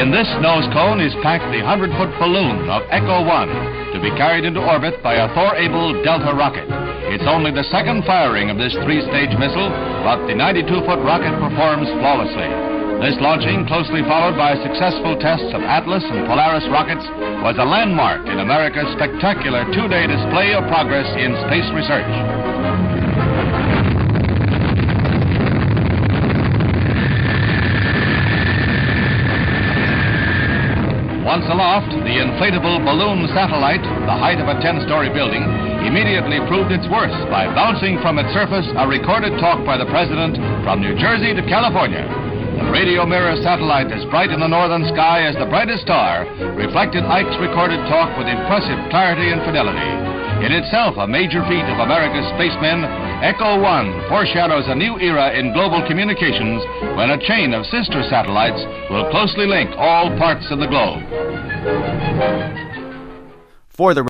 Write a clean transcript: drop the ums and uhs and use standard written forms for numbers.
In this nose cone is packed the 100-foot balloon of Echo 1 to be carried into orbit by a Thor-able Delta rocket. It's only the second firing of this three-stage missile, but the 92-foot rocket performs flawlessly. This launching, closely followed by successful tests of Atlas and Polaris rockets, was a landmark in America's spectacular two-day display of progress in space research. Once aloft, the inflatable balloon satellite, the height of a 10-story building, immediately proved its worth by bouncing from its surface a recorded talk by the President from New Jersey to California. The radio mirror satellite, as bright in the northern sky as the brightest star, reflected Ike's recorded talk with impressive clarity and fidelity. In itself a major feat of America's spacemen, Echo 1 foreshadows a new era in global communications when a chain of sister satellites will closely link all parts of the globe. For the